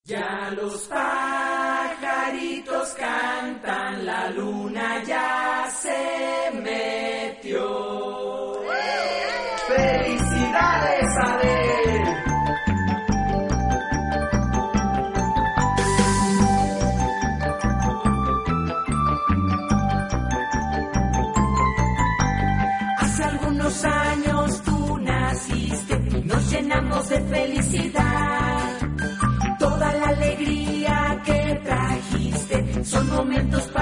Ya los pajaritos cantan, la luna ya se metió. ¡Felicidades, Adel! Hace algunos años tú naciste y nos llenamos de felicidad. Toda la alegría que trajiste son momentos